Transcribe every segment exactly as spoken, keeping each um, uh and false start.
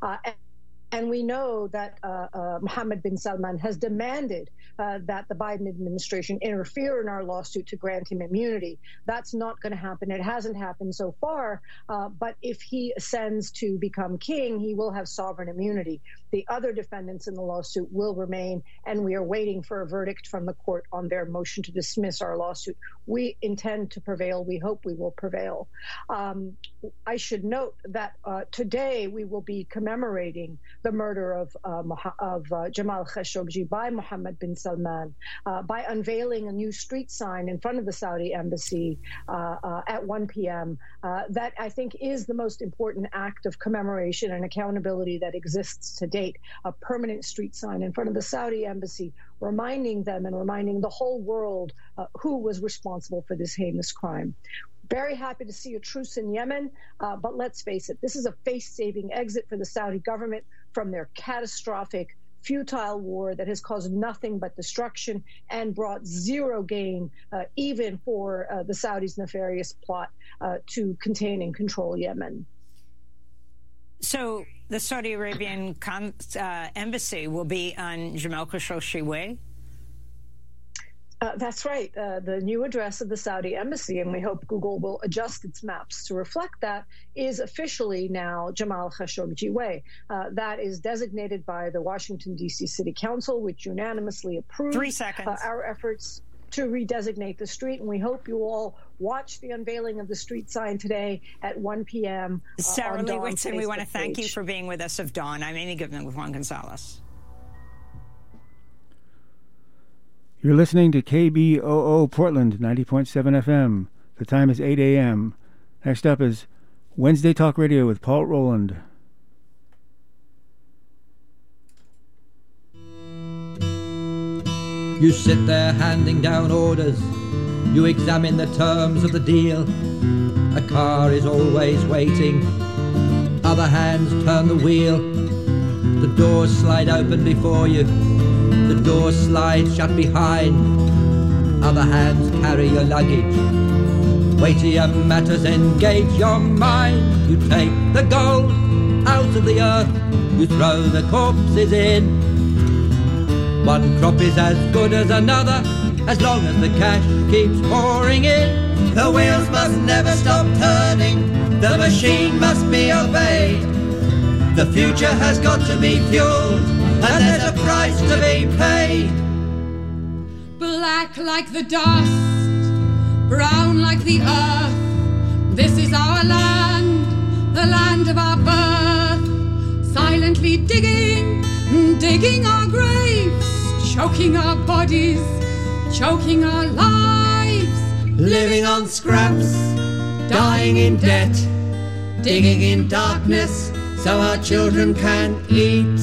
Uh, and And we know that uh, uh, Mohammed bin Salman has demanded uh, that the Biden administration interfere in our lawsuit to grant him immunity. That's not going to happen. It hasn't happened so far. Uh, but if he ascends to become king, he will have sovereign immunity. The other defendants in the lawsuit will remain, and we are waiting for a verdict from the court on their motion to dismiss our lawsuit. We intend to prevail. We hope we will prevail. Um, I should note that uh, today we will be commemorating the murder of, uh, of uh, Jamal Khashoggi by Mohammed bin Salman uh, by unveiling a new street sign in front of the Saudi embassy uh, uh, at one p.m. Uh, that I think is the most important act of commemoration and accountability that exists to date, a permanent street sign in front of the Saudi embassy, reminding them and reminding the whole world uh, who was responsible for this heinous crime. Very happy to see a truce in Yemen, uh, but let's face it, this is a face-saving exit for the Saudi government from their catastrophic, futile war that has caused nothing but destruction and brought zero gain, uh, even for uh, the Saudis' nefarious plot uh, to contain and control Yemen. So the Saudi Arabian con- uh, embassy will be on Jamal Khashoggi Way? Uh, that's right. Uh, the new address of the Saudi embassy, and we hope Google will adjust its maps to reflect that, is officially now Jamal Khashoggi Way. Uh, that is designated by the Washington, D C City Council, which unanimously approved Three seconds. Uh, our efforts to redesignate the street. And we hope you all watch the unveiling of the street sign today at one p.m. Uh, Sarah on Lee Dawn's Whitson, we want to thank page. you for being with us of Dawn. I'm Amy Goodman with Juan Gonzalez. You're listening to K B O O Portland, ninety point seven F M. The time is eight a.m. Next up is Wednesday Talk Radio with Paul Roland. You sit there handing down orders. You examine the terms of the deal. A car is always waiting. Other hands turn the wheel. The doors slide open before you. The door slides shut behind. Other hands carry your luggage. Weightier matters engage your mind. You take the gold out of the earth. You throw the corpses in. One crop is as good as another, as long as the cash keeps pouring in. The wheels must never stop turning. The machine must be obeyed. The future has got to be fueled, and there's a price to be paid. Black like the dust, brown like the earth. This is our land, the land of our birth. Silently digging, digging our graves, choking our bodies, choking our lives. Living on scraps, dying in debt, digging in darkness so our children can eat.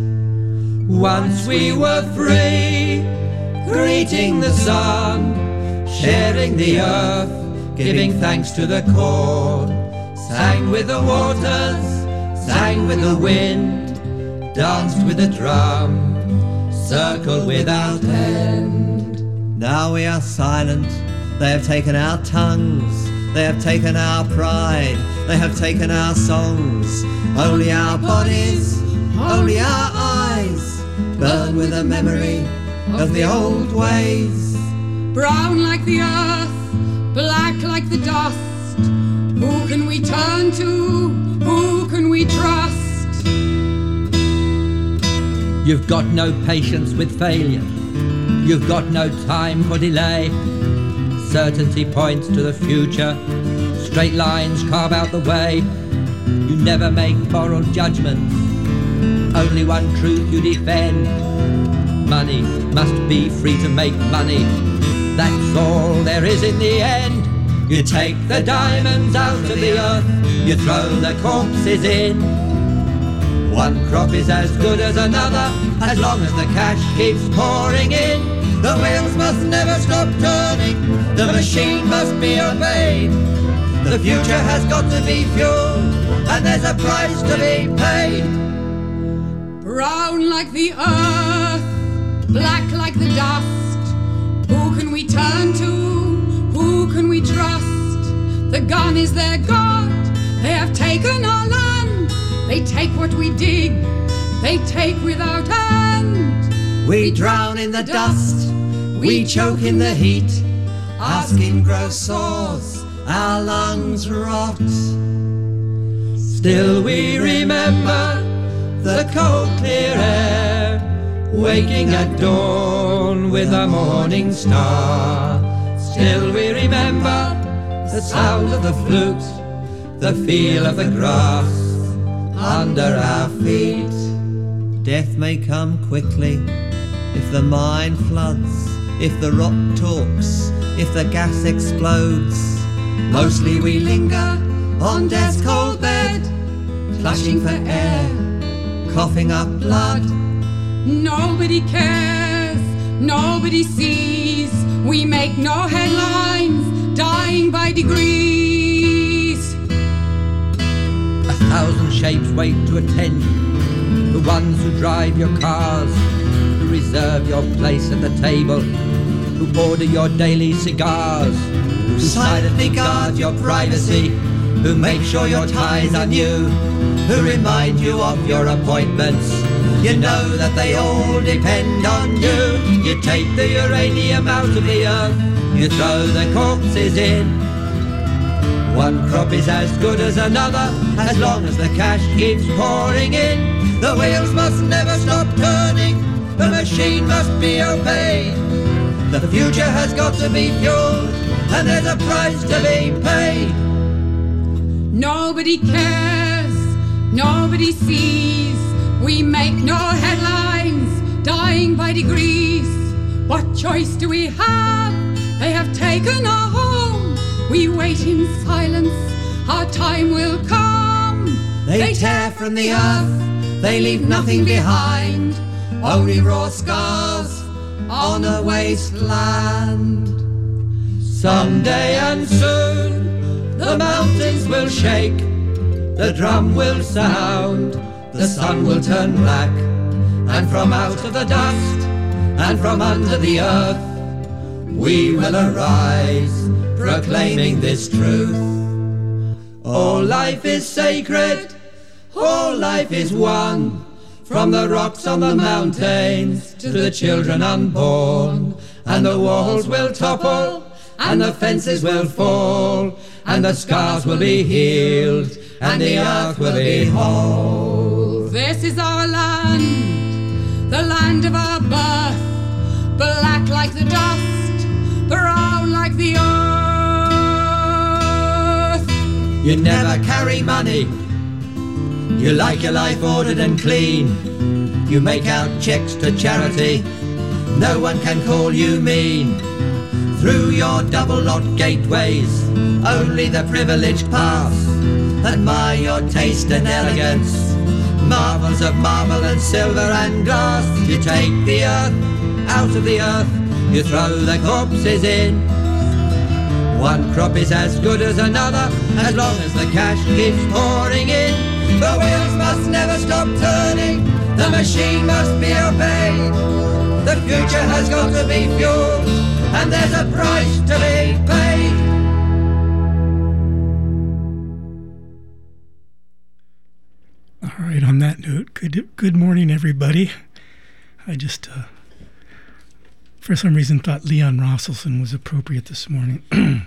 Once we were free, greeting the sun, sharing the earth, giving thanks to the corn. Sang with the waters, sang with the wind, danced with the drum, circle without end. Now we are silent, they have taken our tongues, they have taken our pride, they have taken our songs. Only our bodies, only our eyes, burn with the memory of the old ways. Brown like the earth, black like the dust. Who can we turn to? Who can we trust? You've got no patience with failure. You've got no time for delay. Certainty points to the future. Straight lines carve out the way. You never make moral judgments. Only one truth you defend. Money must be free to make money. That's all there is in the end. You take the diamonds out of the earth. You throw the corpses in. One crop is as good as another, as long as the cash keeps pouring in. The wheels must never stop turning. The machine must be obeyed. The future has got to be fueled, and there's a price to be paid. Brown like the earth, black like the dust. Who can we turn to? Who can we trust? The gun is their god. They have taken our land. They take what we dig, they take without end. We drown in the dust, we choke in the heat. Our skin grows sores, our lungs rot. Still we remember the cold clear air, waking at dawn with a morning star. Still we remember the sound of the flute, the feel of the grass under our feet. Death may come quickly if the mine floods, if the rock talks, if the gas explodes. Mostly we linger on death's cold bed, clutching for air, coughing up blood. Nobody cares, nobody sees. We make no headlines, dying by degrees. A thousand shapes wait to attend you, the ones who drive your cars, who reserve your place at the table, who order your daily cigars, who silently guard your privacy, who make sure your ties are new, who remind you of your appointments. You know that they all depend on you. You take the uranium out of the earth, you throw the corpses in. One crop is as good as another, as long as the cash keeps pouring in. The wheels must never stop turning, the machine must be obeyed. The future has got to be fueled, and there's a price to be paid. Nobody cares, nobody sees. We make no headlines, dying by degrees. What choice do we have? They have taken our home. We wait in silence, our time will come. They, they tear from the earth, they leave nothing behind, only raw scars on a wasteland. Someday and soon, the mountains will shake, the drum will sound, the sun will turn black, and from out of the dust, and from under the earth, we will arise, proclaiming this truth. All life is sacred, all life is one, from the rocks on the mountains to the children unborn. And the walls will topple, and the fences will fall, and the scars will be healed, and the earth will be whole. This is our land, the land of our birth, black like the dust, brown like the earth. You never carry money, you like your life ordered and clean. You make out checks to charity, no one can call you mean. Through your double-locked gateways, only the privileged pass. Admire your taste and elegance, marvels of marble and silver and glass. You take the earth out of the earth, you throw the corpses in. One crop is as good as another, as long as the cash keeps pouring in. The wheels must never stop turning, the machine must be obeyed. The future has got to be fueled, and there's a price to be paid. All right, on that note, good good morning, everybody. I just, uh, for some reason, thought Leon Rosselson was appropriate this morning.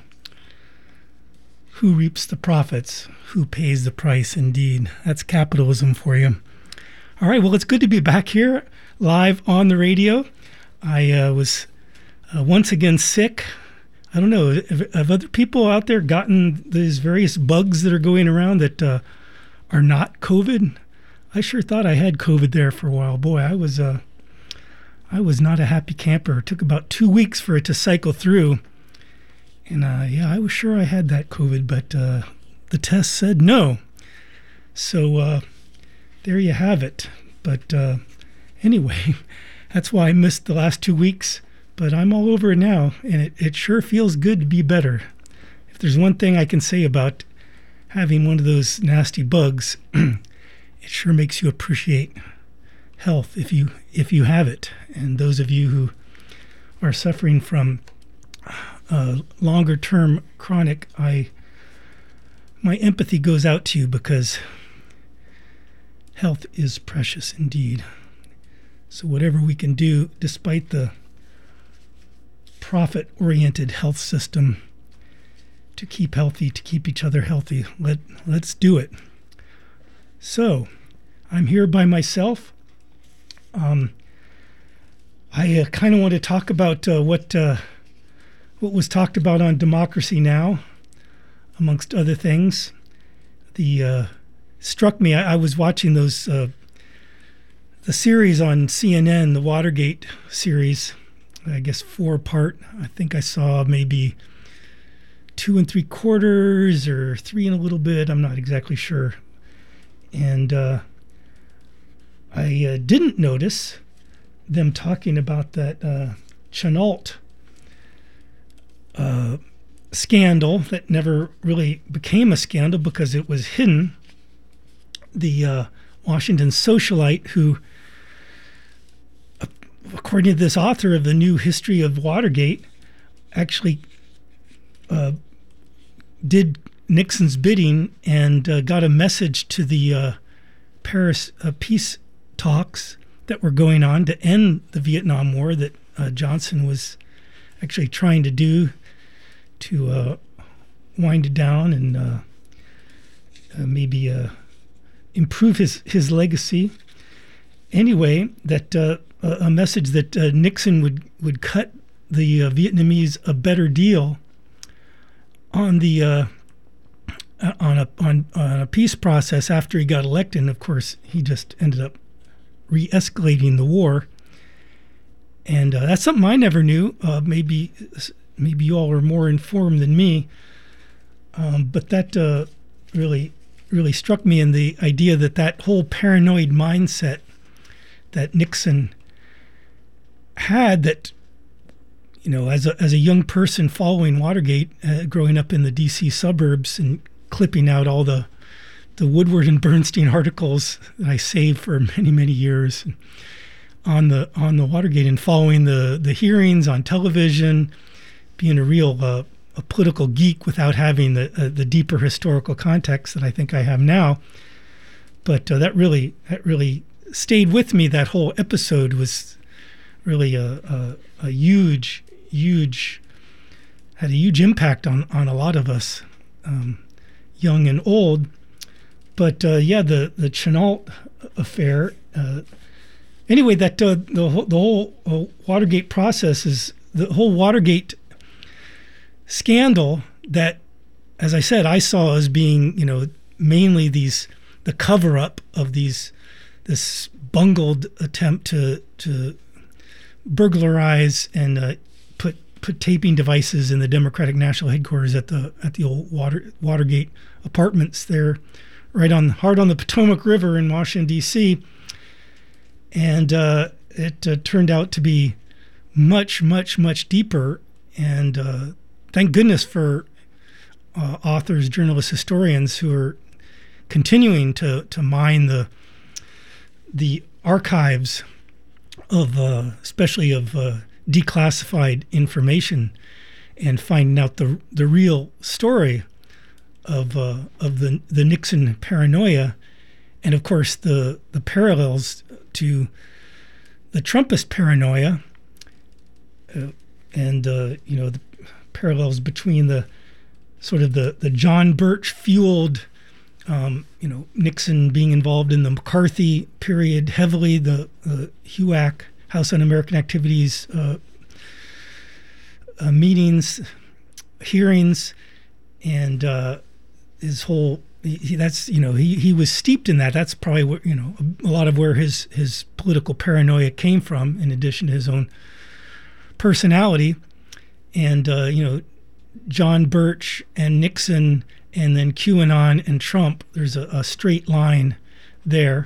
Who reaps the profits? Who pays the price? Indeed. That's capitalism for you. All right, well, it's good to be back here live on the radio. I uh, was uh, once again sick. I don't know, have, have other people out there gotten these various bugs that are going around that uh, are not COVID? I sure thought I had COVID there for a while. Boy, I was uh, I was not a happy camper. It took about two weeks for it to cycle through. And uh, yeah, I was sure I had that COVID, but uh, the test said no. So uh, there you have it. But uh, anyway, that's why I missed the last two weeks. But I'm all over it now, and it, it sure feels good to be better. If there's one thing I can say about having one of those nasty bugs, it sure makes you appreciate health if you if you have it. And those of you who are suffering from uh, longer-term chronic, I my empathy goes out to you, because health is precious indeed. So whatever we can do, despite the profit-oriented health system, to keep healthy, to keep each other healthy, let, let's do it. So, I'm here by myself. Um, I uh, kind of want to talk about uh, what uh, what was talked about on Democracy Now!, amongst other things. The uh, struck me. I, I was watching those uh, the series on C N N, the Watergate series. I guess four part. I think I saw maybe two and three quarters or three and a little bit. I'm not exactly sure. And uh, I uh, didn't notice them talking about that uh, Chenault uh, scandal that never really became a scandal because it was hidden. The uh, Washington socialite who, according to this author of the new history of Watergate, actually uh, did Nixon's bidding and uh, got a message to the uh, Paris uh, peace talks that were going on to end the Vietnam War that uh, Johnson was actually trying to do to uh, wind it down and uh, uh, maybe uh, improve his, his legacy. Anyway, that uh, a message that uh, Nixon would, would cut the uh, Vietnamese a better deal on the uh, on a on, on a peace process after he got elected. And of course, he just ended up re-escalating the war. And uh, that's something I never knew. Uh, maybe maybe you all are more informed than me. Um, but that uh, really really struck me in the idea that that whole paranoid mindset that Nixon had, that, you know, as a as a young person following Watergate, uh, growing up in the D C suburbs and clipping out all the the Woodward and Bernstein articles that I saved for many many years on the on the Watergate, and following the the hearings on television, being a real uh, a political geek without having the uh, the deeper historical context that I think I have now. But uh, that really that really stayed with me. That whole episode was really a, a, a huge, huge, had a huge impact on, on a lot of us, um, young and old. But uh, yeah, the, the Chenault affair, uh, anyway, that uh, the, whole, the whole uh, Watergate process is the whole Watergate scandal that, as I said, I saw as being, you know, mainly these, the cover up of these, this bungled attempt to, to burglarize and uh, put put taping devices in the Democratic National Headquarters at the at the old Water, Watergate apartments there, right on hard on the Potomac River in Washington D C And uh, it uh, turned out to be much much much deeper. And uh, thank goodness for uh, authors, journalists, historians who are continuing to to mine the the archives of uh, especially of uh, declassified information and finding out the the real story of uh, of the the Nixon paranoia, and of course the the parallels to the Trumpist paranoia, uh, and uh, you know, the parallels between the sort of the the John Birch fueled, Um, you know, Nixon being involved in the McCarthy period heavily, the uh, H U A C, House Un-American Activities uh, uh, meetings, hearings, and uh, his whole, he, that's, you know, he, he was steeped in that. That's probably what, you know, a, a lot of where his, his political paranoia came from, in addition to his own personality. And, uh, you know, John Birch and Nixon, and then QAnon and Trump, there's a, a straight line there.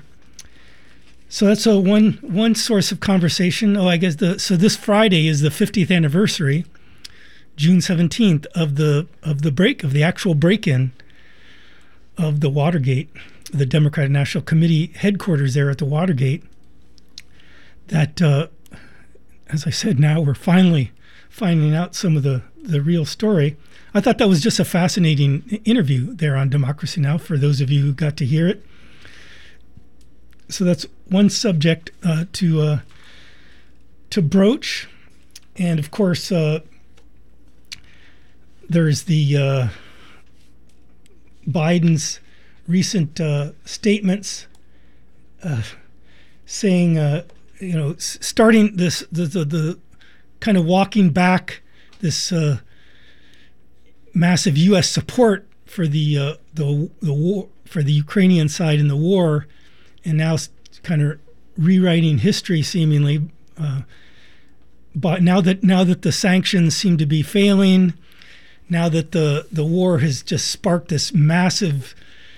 So that's a one one source of conversation. Oh, I guess the so this Friday is the fiftieth anniversary, June seventeenth, of the of the break of the actual break-in of the Watergate, the Democratic National Committee headquarters there at the Watergate. That, uh, as I said, now we're finally finding out some of the the real story. I thought that was just a fascinating interview there on Democracy Now! For those of you who got to hear it. so that's one subject uh, to uh, to broach, and of course uh, there's the uh, Biden's recent uh, statements uh, saying, uh, you know, starting this the the, the kind of walking back this uh, massive U S support for the uh, the the war for the Ukrainian side in the war, and now kind of rewriting history seemingly. Uh, but now that now that the sanctions seem to be failing, now that the the war has just sparked this massive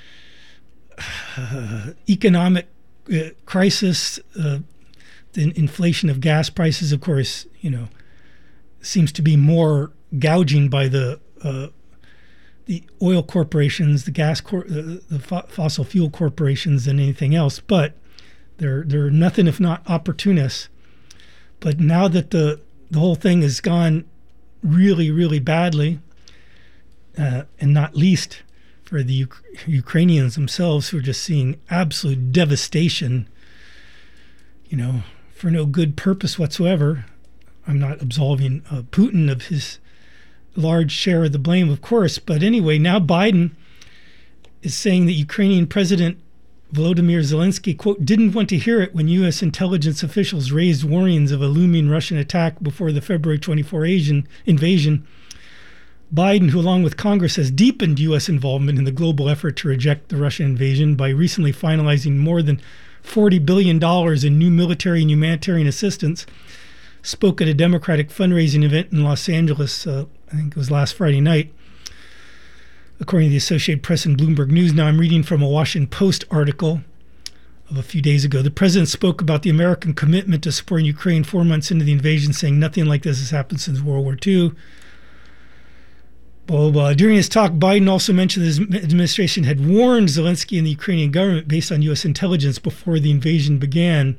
uh, economic uh, crisis, uh, the inflation of gas prices, of course, you know, seems to be more gouging by the uh, the oil corporations, the gas, cor- the, the fo- fossil fuel corporations than anything else. But they're they're nothing if not opportunists. But now that the the whole thing has gone really, really badly, uh, and not least for the U- Ukrainians themselves, who are just seeing absolute devastation, you know, for no good purpose whatsoever. I'm not absolving uh, Putin of his large share of the blame, of course. But anyway, now Biden is saying that Ukrainian President Volodymyr Zelensky, quote, didn't want to hear it when U S intelligence officials raised warnings of a looming Russian attack before the February twenty-fourth Asian invasion. Biden, who along with Congress has deepened U S involvement in the global effort to reject the Russian invasion by recently finalizing more than forty billion dollars in new military and humanitarian assistance, spoke at a Democratic fundraising event in Los Angeles, uh, I think it was last Friday night, according to the Associated Press and Bloomberg News. Now I'm reading from a Washington Post article of a few days ago. The president spoke about the American commitment to supporting Ukraine four months into the invasion, saying nothing like this has happened since World War Two. Blah, blah, blah. During his talk, Biden also mentioned his administration had warned Zelensky and the Ukrainian government based on U S intelligence before the invasion began.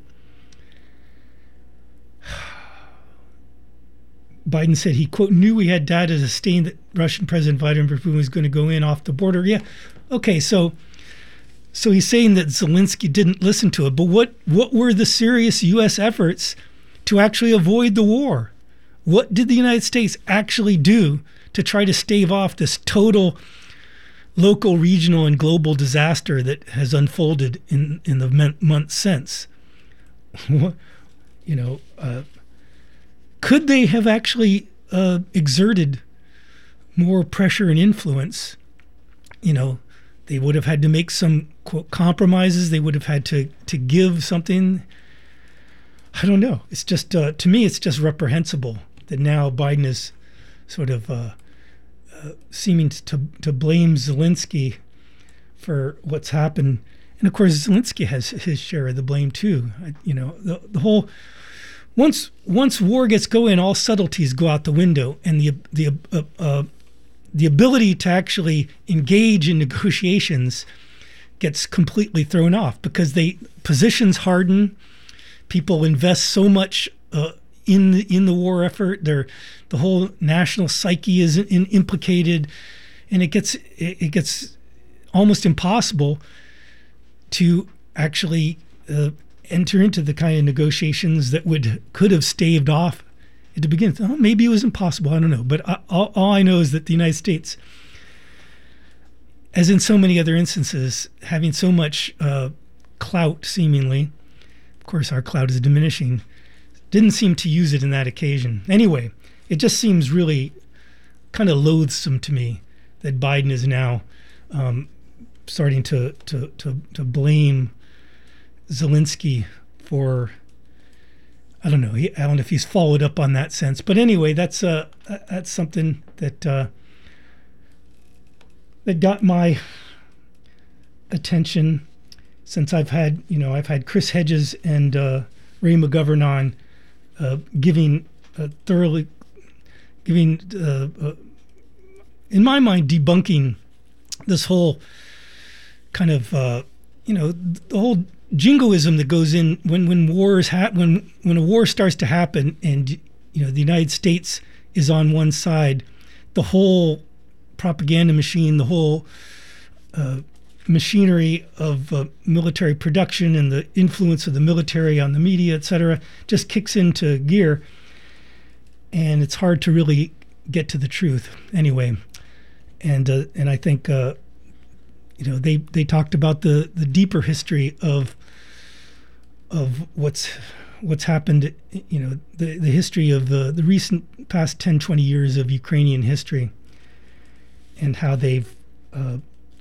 Biden said he, quote, knew we had data to stain that Russian President Vladimir Putin was going to go in off the border. Yeah, okay, so so he's saying that Zelensky didn't listen to it. But what, what were the serious U S efforts to actually avoid the war? What did the United States actually do to try to stave off this total local, regional, and global disaster that has unfolded in, in the months since? You know, uh, could they have actually uh, exerted more pressure and influence? You know, they would have had to make some, quote, compromises. They would have had to, to give something. I don't know. It's just, uh, to me, it's just reprehensible that now Biden is sort of uh, uh, seeming to, to blame Zelensky for what's happened. And of course, Zelensky has his share of the blame too. You know, the, the whole... Once once war gets going, all subtleties go out the window, and the the uh, uh, the ability to actually engage in negotiations gets completely thrown off because they positions harden. People invest so much uh, in the, in the war effort. They're, the whole national psyche is in, implicated, and it gets it, it gets almost impossible to actually. Uh, enter into the kind of negotiations that would could have staved off at the beginning. Oh, maybe it was impossible. I don't know. But I, all, all I know is that the United States, as in so many other instances, having so much uh, clout, seemingly, of course our clout is diminishing, didn't seem to use it in that occasion. Anyway, it just seems really kind of loathsome to me that Biden is now um, starting to, to, to, to blame Zelensky for, I don't know, he, I don't know if he's followed up on that sense, but anyway, that's uh, that's something that uh, that got my attention since I've had, you know, I've had Chris Hedges and uh, Ray McGovern on uh, giving uh, thoroughly, giving, uh, uh, in my mind, debunking this whole kind of, uh, you know, the whole jingoism that goes in when when wars ha- when when a war starts to happen and you know the United States is on one side, the whole propaganda machine, the whole uh, machinery of uh, military production and the influence of the military on the media, et cetera, just kicks into gear, and it's hard to really get to the truth anyway. And uh, and I think uh, you know they they talked about the the deeper history of of what's what's happened, you know, the the history of the the recent past ten, twenty years of Ukrainian history, and how they've uh,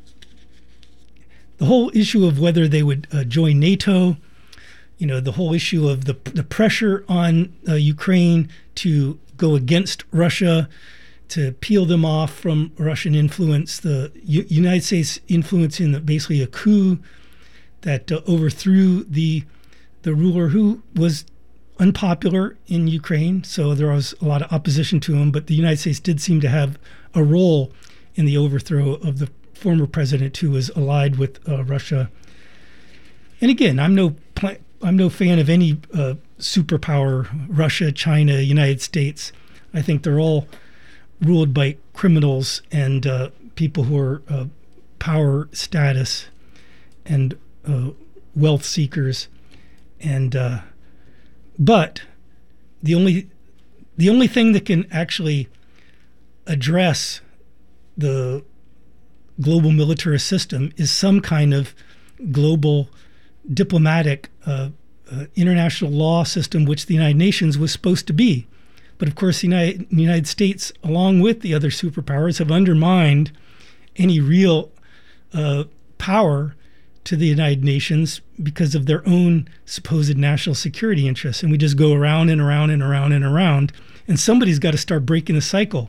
the whole issue of whether they would uh, join NATO, you know, the whole issue of the the pressure on uh, Ukraine to go against Russia, to peel them off from Russian influence, the U- United States influence in the, basically a coup that uh, overthrew the the ruler who was unpopular in Ukraine. So there was a lot of opposition to him, but the United States did seem to have a role in the overthrow of the former president who was allied with uh, Russia. And again, I'm no pl- I'm no fan of any uh, superpower, Russia, China, United States. I think they're all ruled by criminals and uh, people who are uh, power status and uh, wealth seekers. And uh, but the only the only thing that can actually address the global militarist system is some kind of global diplomatic uh, uh, international law system, which the United Nations was supposed to be. But of course, the United, the United States, along with the other superpowers, have undermined any real uh, power to the United Nations because of their own supposed national security interests. And we just go around and around and around and around. And somebody's got to start breaking the cycle.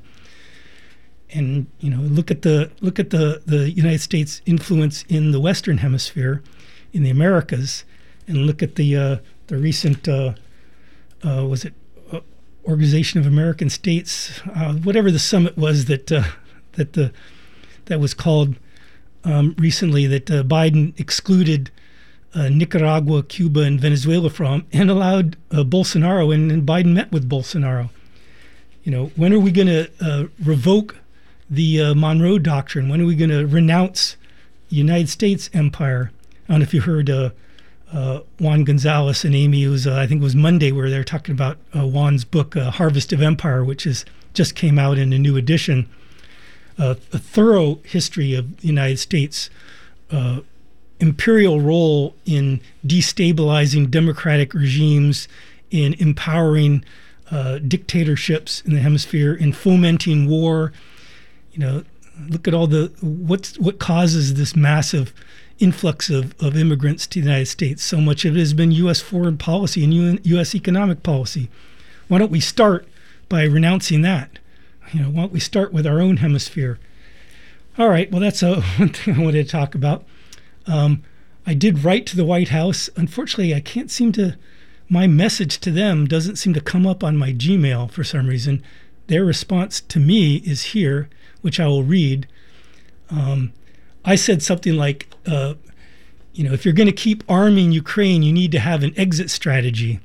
And, you know, look at the look at the, the United States influence in the Western Hemisphere, in the Americas, and look at the uh, the recent uh, uh, was it uh, Organization of American States, uh, whatever the summit was that uh, that the that was called um, recently, that uh, Biden excluded uh, Nicaragua, Cuba, and Venezuela from, and allowed uh, Bolsonaro, and, and Biden met with Bolsonaro. You know, when are we going to uh, revoke the uh, Monroe Doctrine? When are we going to renounce the United States empire? I don't know if you heard uh, uh, Juan Gonzalez and Amy, it was, uh, I think it was Monday, where they're talking about uh, Juan's book, uh, Harvest of Empire, which is just came out in a new edition. Uh, a thorough history of the United States uh, imperial role in destabilizing democratic regimes, in empowering uh, dictatorships in the hemisphere, in fomenting war. You know, look at all the what's what causes this massive influx of, of immigrants to the United States. So much of it has been U S foreign policy and U S economic policy. Why don't we start by renouncing that? You know, why don't we start with our own hemisphere? All right, well, that's uh, one thing I wanted to talk about. Um, I did write to the White House. Unfortunately, I can't seem to, my message to them doesn't seem to come up on my Gmail for some reason. Their response to me is here, which I will read. Um, I said something like, uh, you know, if you're going to keep arming Ukraine, you need to have an exit strategy.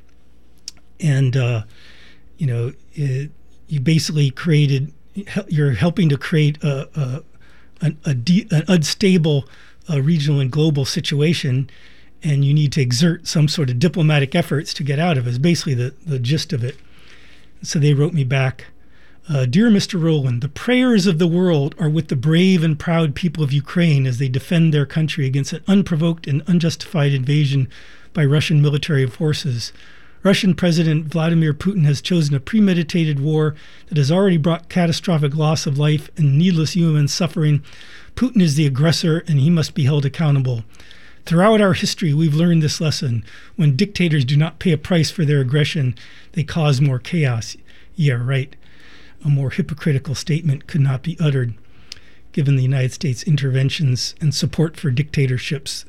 And, uh, you know, it, you basically created, you're helping to create a, a, a, a de, an unstable uh, regional and global situation, and you need to exert some sort of diplomatic efforts to get out of it, is basically the, the gist of it. So they wrote me back, uh, Dear Mister Rowland, the prayers of the world are with the brave and proud people of Ukraine as they defend their country against an unprovoked and unjustified invasion by Russian military forces. Russian President Vladimir Putin has chosen a premeditated war that has already brought catastrophic loss of life and needless human suffering. Putin is the aggressor, and he must be held accountable. Throughout our history, we've learned this lesson. When dictators do not pay a price for their aggression, they cause more chaos. Yeah, right. A more hypocritical statement could not be uttered, given the United States interventions and support for dictatorships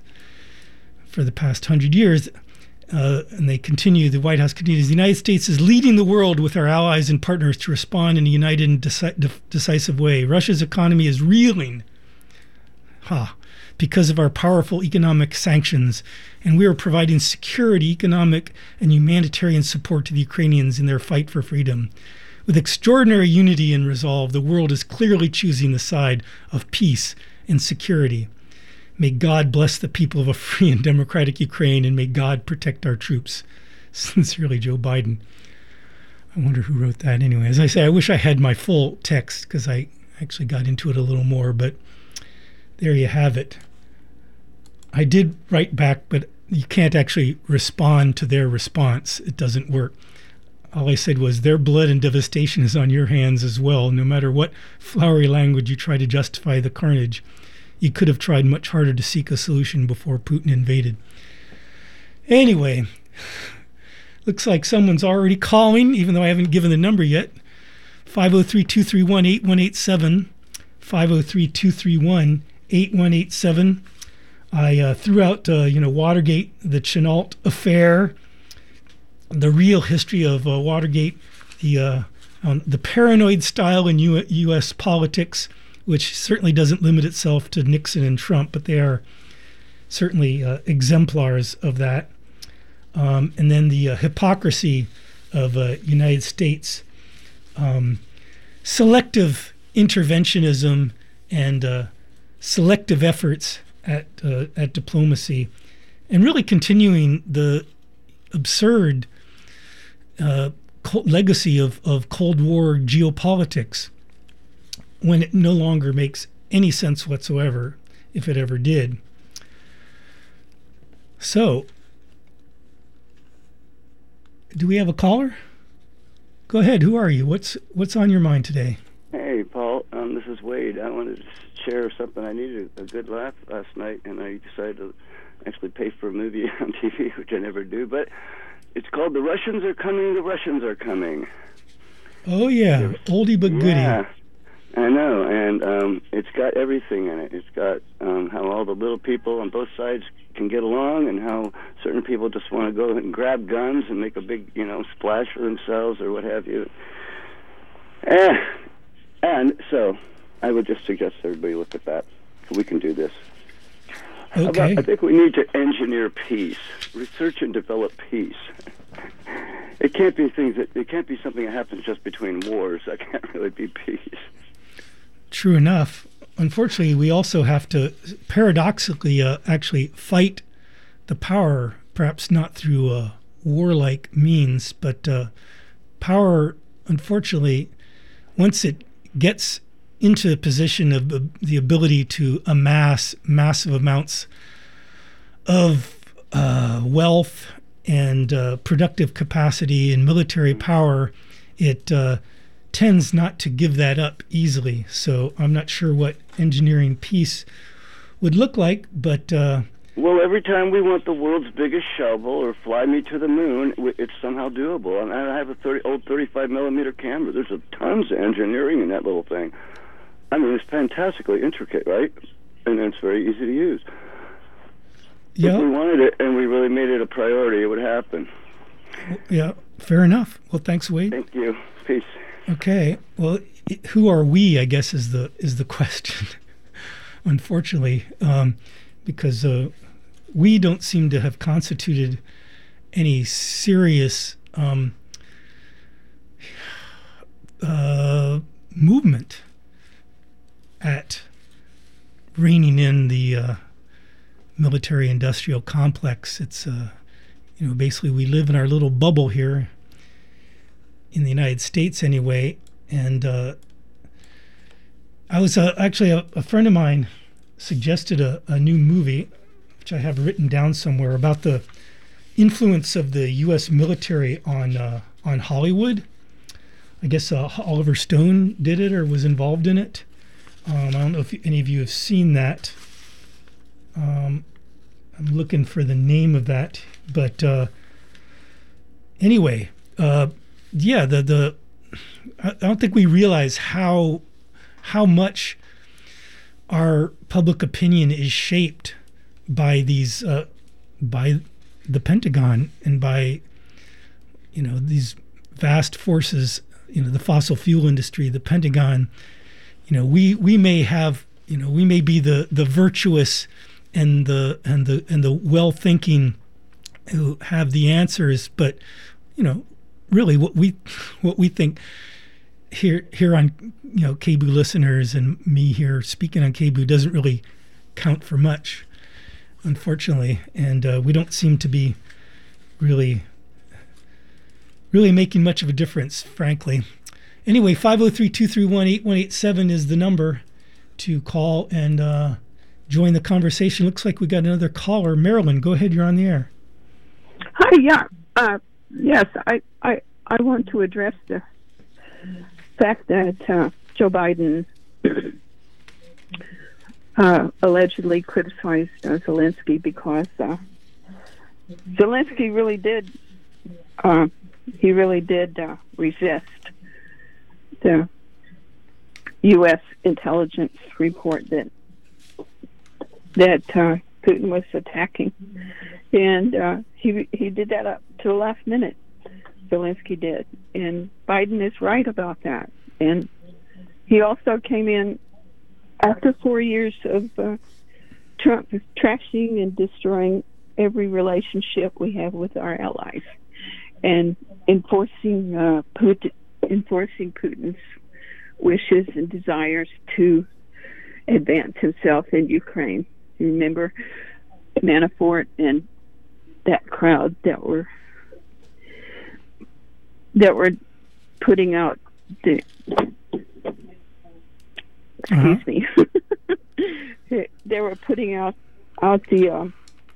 for the past hundred years. Uh, and they continue, the White House continues, the United States is leading the world with our allies and partners to respond in a united and deci- decisive way. Russia's economy is reeling ha, because of our powerful economic sanctions, and we are providing security, economic, and humanitarian support to the Ukrainians in their fight for freedom. With extraordinary unity and resolve, the world is clearly choosing the side of peace and security. May God bless the people of a free and democratic Ukraine, and may God protect our troops. Sincerely, Joe Biden. I wonder who wrote that anyway. As I say, I wish I had my full text because I actually got into it a little more, but there you have it. I did write back, but you can't actually respond to their response. It doesn't work. All I said was their blood and devastation is on your hands as well. No matter what flowery language you try to justify the carnage, you could have tried much harder to seek a solution before Putin invaded. Anyway, looks like someone's already calling, even though I haven't given the number yet. five oh three, two three one, eight one eight seven. five oh three, two three one, eight one eight seven. I uh, threw out, uh, you know, Watergate, the Chenault affair, the real history of uh, Watergate, the uh, um, the paranoid style in U- U.S. politics, which certainly doesn't limit itself to Nixon and Trump, but they are certainly uh, exemplars of that. Um, and then the uh, hypocrisy of uh, United States, um, selective interventionism and uh, selective efforts at uh, at diplomacy, and really continuing the absurd uh, legacy of, of Cold War geopolitics when it no longer makes any sense whatsoever, if it ever did. So, do we have a caller? Go ahead. Who are you? What's what's on your mind today? Hey, Paul. Um, this is Wade. I wanted to share something. I needed a good laugh last night, and I decided to actually pay for a movie on T V, which I never do. But it's called The Russians Are Coming, The Russians Are Coming. Oh, yeah. Oldie but goodie. Yeah, I know. And um, it's got everything in it. It's got um, how all the little people on both sides can get along, and how certain people just want to go and grab guns and make a big, you know, splash for themselves or what have you. Eh. And so I would just suggest everybody look at that. We can do this. Okay. About, I think we need to engineer peace, research and develop peace. It can't be things that it can't be something that happens just between wars. That can't really be peace. True enough. Unfortunately, we also have to paradoxically uh, actually fight the power, perhaps not through uh, warlike means, but uh, power, unfortunately, once it gets into a position of uh, the ability to amass massive amounts of uh, wealth and uh, productive capacity and military power, it uh, tends not to give that up easily. So I'm not sure what engineering peace would look like, but... Uh, well, every time we want the world's biggest shovel or fly me to the moon, it's somehow doable. And I have a thirty, old thirty-five millimeter camera. There's a tons of engineering in that little thing. I mean, it's fantastically intricate, right? And it's very easy to use. Yeah. If we wanted it and we really made it a priority, it would happen. Yeah, fair enough. Well, thanks, Wade. Thank you. Peace. Okay. Well, who are we, I guess, is the is the question, unfortunately, um, because uh, we don't seem to have constituted any serious um, uh, movement at reining in the uh, military-industrial complex. It's, uh, you know, basically we live in our little bubble here in the United States anyway. And uh, I was uh, actually, a, a friend of mine suggested a, a new movie, which I have written down somewhere, about the influence of the U S military on uh, on Hollywood. I guess uh, Oliver Stone did it or was involved in it. Um, I don't know if any of you have seen that. Um, I'm looking for the name of that, but uh, anyway, uh, yeah, the the I don't think we realize how how much our public opinion is shaped by these uh, by the Pentagon and by, you know, these vast forces, you know, the fossil fuel industry, the Pentagon. You know, we we may have, you know, we may be the the virtuous and the and the and the well-thinking who have the answers, but, you know, really what we what we think here here on, you know, K B O O listeners and me here speaking on K B O O doesn't really count for much, unfortunately. And uh, we don't seem to be really, really making much of a difference, frankly. Anyway, five oh three, two three one, eight one eight seven is the number to call and uh, join the conversation. Looks like we got another caller. Marilyn, go ahead. You're on the air. Hi, yeah. Uh, yes, I, I, I want to address the fact that uh, Joe Biden uh, allegedly criticized uh, Zelensky because uh, Zelensky really did, uh, he really did uh, resist the U S intelligence report that that uh, Putin was attacking, and uh, he he did that up to the last minute. Zelensky did, and Biden is right about that. And he also came in after four years of uh, Trump trashing and destroying every relationship we have with our allies, and enforcing uh, Putin, enforcing Putin's wishes and desires to advance himself in Ukraine. Remember Manafort and that crowd that were that were putting out the Uh-huh. excuse me they were putting out out the um,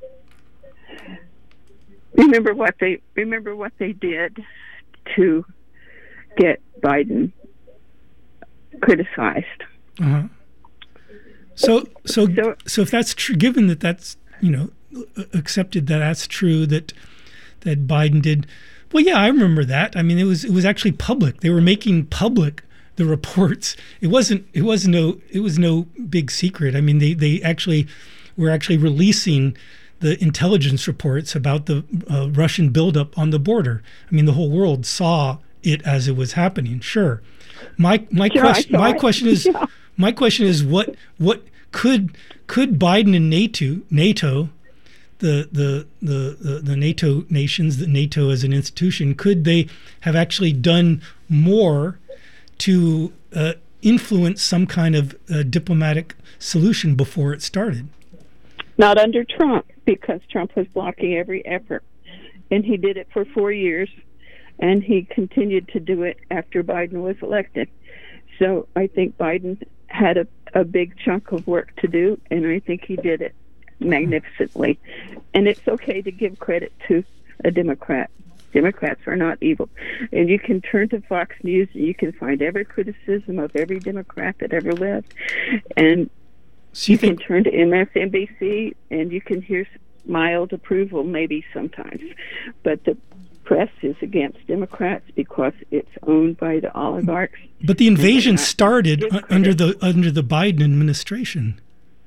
remember what they remember what they did to get Biden criticized. Uh-huh. So, so, so, so if that's true, given that that's, you know, accepted that that's true, that that Biden did, well, yeah, I remember that. I mean, it was it was actually public. They were making public the reports. It wasn't it was no it was no big secret. I mean, they they actually were actually releasing the intelligence reports about the uh, Russian buildup on the border. I mean, the whole world saw it as it was happening. Sure. My my sure, question my it. question is yeah. my question is what what could could Biden and NATO NATO the the, the the the NATO nations, the NATO as an institution, could they have actually done more to uh, influence some kind of uh, diplomatic solution before it started? Not under Trump, because Trump was blocking every effort, and he did it for four years. And he continued to do it after Biden was elected. So I think Biden had a, a big chunk of work to do, and I think he did it magnificently. And it's okay to give credit to a Democrat. Democrats are not evil. And you can turn to Fox News, and you can find every criticism of every Democrat that ever lived. And so you, you think- can turn to M S N B C, and you can hear mild approval maybe sometimes. But the press is against Democrats because it's owned by the oligarchs. But the invasion started under the under the Biden administration.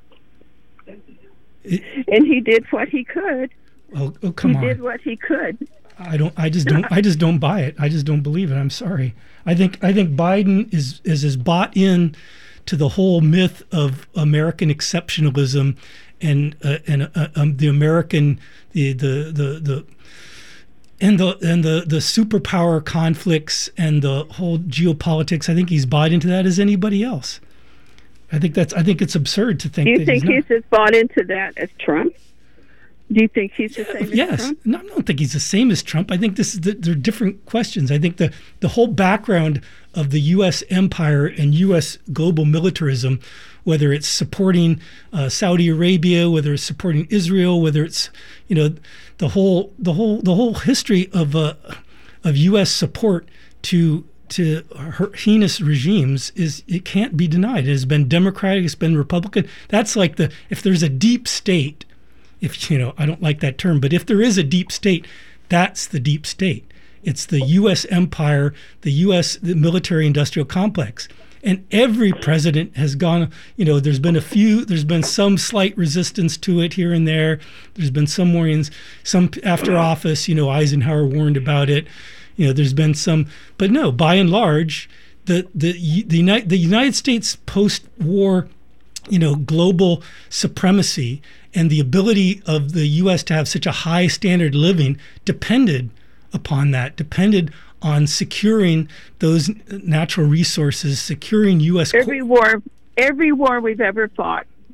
It, and he did what he could. Oh, oh come he on! He did what he could. I don't. I just don't. I just don't buy it. I just don't believe it. I'm sorry. I think. I think Biden is is is bought in to the whole myth of American exceptionalism, and uh, and uh, um, the American the the the the. And the and the, the superpower conflicts and the whole geopolitics. I think he's bought into that as anybody else. I think that's. I think it's absurd to think. Do you that think he's, he's as bought into that as Trump? Do you think he's the yeah, same yes. as Trump? No, I don't think he's the same as Trump. I think this is the, they're different questions. I think the the whole background of the U S empire and U S global militarism, whether it's supporting uh, Saudi Arabia, whether it's supporting Israel, whether it's, you know, the whole the whole the whole history of uh, of U S support to to heinous regimes is it can't be denied. It has been Democratic, it's been Republican. That's like the if there's a deep state, if you know, I don't like that term, but if there is a deep state, that's the deep state. It's the U S empire, the U S the military industrial complex. And every president has gone, you know, there's been a few, there's been some slight resistance to it here and there. There's been some warnings, some after office, you know, Eisenhower warned about it. You know, there's been some, but no, by and large, the the the United, the United States post-war, you know, global supremacy and the ability of the U S to have such a high standard of living depended upon that, depended on securing those natural resources, securing U S Every war, every war we've ever fought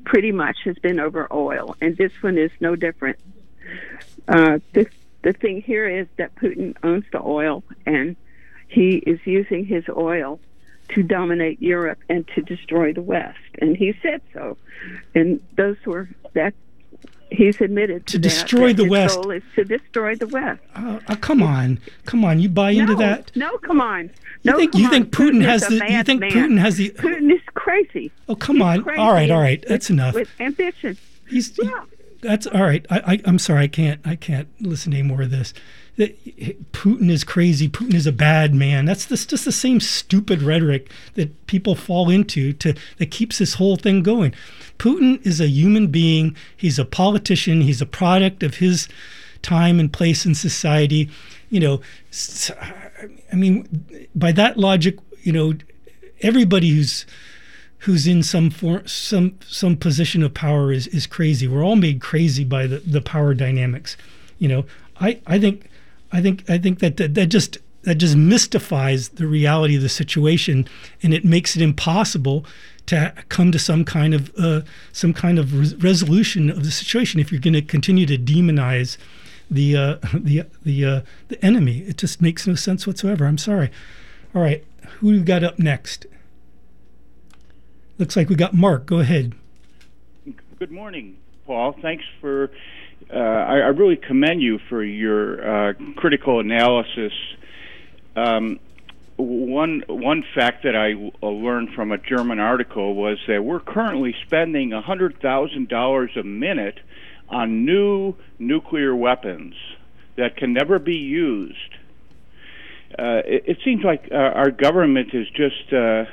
pretty much has been over oil, and this one is no different. Uh, the, the thing here is that Putin owns the oil, and he is using his oil to dominate Europe and to destroy the West, and he said so. And those were that he's admitted to, to that, destroy that the his West. goal is to destroy the West. Uh, uh, come on, come on, you buy into no, that? No, come on. You no, think come you on. think Putin, Putin has is the? a You think madman. Putin has the? Putin is crazy. Oh, come He's on! crazy All right, all right, with, that's enough. With ambition. He's yeah. That's all right. I, I I'm sorry. I can't. I can't listen to any more of this. That Putin is crazy. Putin is a bad man. That's this, just the same stupid rhetoric that people fall into to that keeps this whole thing going. Putin is a human being. He's a politician. He's a product of his time and place in society. You know, I mean, by that logic, you know, everybody who's who's in some form, some some position of power is is crazy. We're all made crazy by the, the power dynamics. You know, I I think. I think I think that, that that just that just mystifies the reality of the situation, and it makes it impossible to come to some kind of uh, some kind of res- resolution of the situation if you're going to continue to demonize the uh, the the uh, the enemy. It just makes no sense whatsoever. I'm sorry. All right, who do we got up next? Looks like we got Mark. Go ahead. Good morning, Paul. Thanks for. Uh, I, I really commend you for your uh, critical analysis. Um, one one fact that I w- learned from a German article was that we're currently spending one hundred thousand dollars a minute on new nuclear weapons that can never be used. Uh, it, it seems like uh, our government is just uh,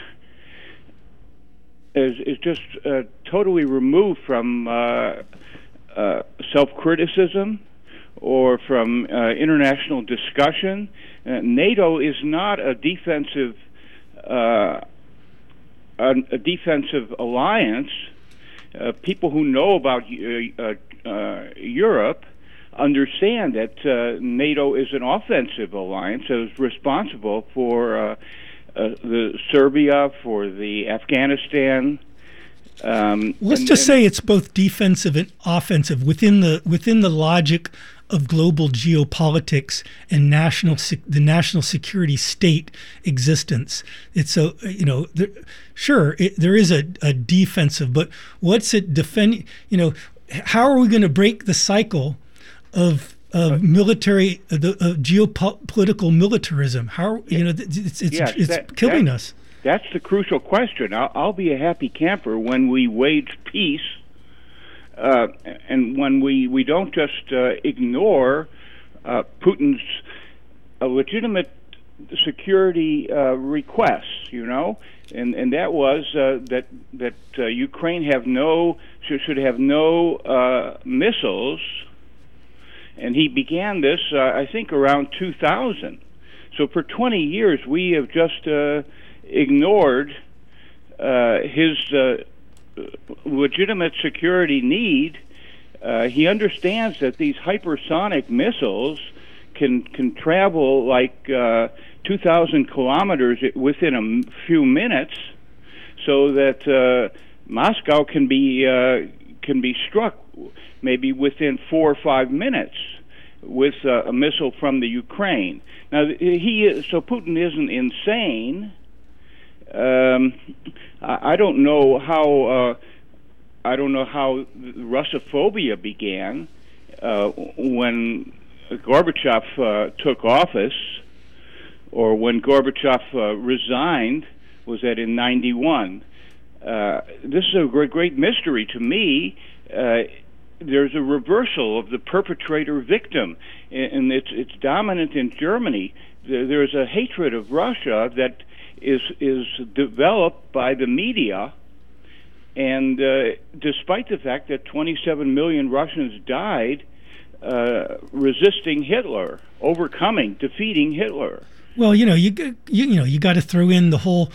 is is just uh, totally removed from. Uh, Uh, self-criticism or from uh, international discussion. Uh, NATO is not a defensive uh, a, a defensive alliance. Uh, people who know about uh, uh, uh, Europe understand that uh, NATO is an offensive alliance that is responsible for uh, uh, the Serbia, for the Afghanistan. Um, Let's and, just and say it's both defensive and offensive within the within the logic of global geopolitics and national sec- the national security state existence. It's so you know there, sure it, there is a, a defensive, but what's it defending? You know, how are we going to break the cycle of of military uh, the uh, geopolitical militarism? How you know it's it's yes, it's that, killing that, us. That's the crucial question. I'll, I'll be a happy camper when we wage peace, uh, and when we, we don't just uh, ignore uh, Putin's uh, legitimate security uh, requests, you know, and and that was uh, that that uh, Ukraine have no should, should have no uh, missiles, and he began this uh, I think around two thousand. So for twenty years we have just uh, ignored uh, his uh, legitimate security need. Uh, he understands that these hypersonic missiles can can travel like uh, two thousand kilometers within a m- few minutes, so that uh, Moscow can be uh, can be struck maybe within four or five minutes with uh, a missile from the Ukraine. Now he is, so Putin isn't insane. Um, I, I don't know how uh, I don't know how Russophobia began uh, when Gorbachev uh, took office, or when Gorbachev uh, resigned. Was that in ninety-one? Uh, this is a great, great mystery to me. Uh, there's a reversal of the perpetrator-victim, and it's it's dominant in Germany. There's a hatred of Russia that is is developed by the media, and uh, despite the fact that twenty-seven million Russians died uh, resisting Hitler, overcoming, defeating Hitler. Well, you know, you you, you know, you got to throw in the whole